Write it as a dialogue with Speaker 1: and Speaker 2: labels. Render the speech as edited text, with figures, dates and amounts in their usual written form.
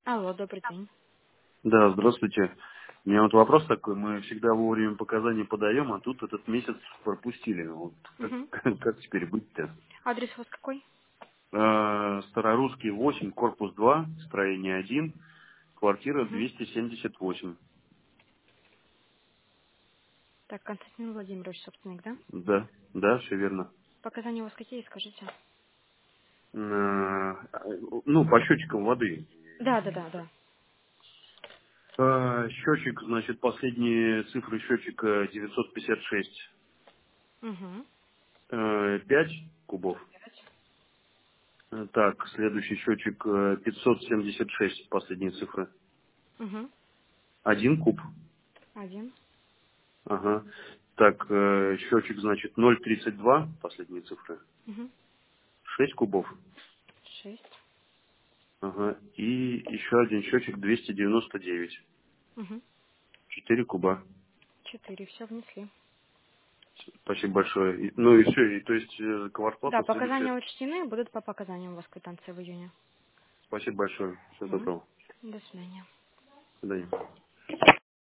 Speaker 1: Алло, добрый день.
Speaker 2: Да, здравствуйте. У меня вот вопрос такой. Мы всегда вовремя показания подаем, а тут этот месяц пропустили. Вот как,
Speaker 1: Угу.
Speaker 2: как теперь быть-то?
Speaker 1: Адрес у вас какой?
Speaker 2: Старорусский 8, корпус 2, строение 1, квартира
Speaker 1: Угу.
Speaker 2: 278.
Speaker 1: Так, Константин Владимирович, собственник, да?
Speaker 2: Да, да, все верно.
Speaker 1: Показания у вас какие, скажите?
Speaker 2: Ну, по счетчикам воды.
Speaker 1: Да, да, да, да.
Speaker 2: Счетчик, значит, последние цифры счетчика 956.
Speaker 1: Угу.
Speaker 2: 5 кубов. Так, следующий счетчик 576, последние цифры.
Speaker 1: Угу.
Speaker 2: Один куб.
Speaker 1: Один.
Speaker 2: Ага. Так, счетчик, значит, 0,32, последние цифры.
Speaker 1: Угу.
Speaker 2: 6 кубов.
Speaker 1: 6.
Speaker 2: Ага. И еще один счетчик 299.
Speaker 1: Угу.
Speaker 2: 4 куба.
Speaker 1: 4. Все внесли.
Speaker 2: Спасибо большое. Ну и все. И то есть
Speaker 1: Да,
Speaker 2: квартплата следующая.
Speaker 1: показания учтены, будут по показаниям у вас квитанции в июне.
Speaker 2: Спасибо большое. Всего
Speaker 1: Угу.
Speaker 2: доброго.
Speaker 1: До свидания.
Speaker 2: До свидания.